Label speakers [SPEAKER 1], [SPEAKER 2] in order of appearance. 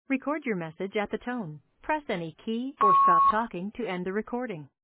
[SPEAKER 1] Record your message at the tone. Press any key or stop talking to end the recording.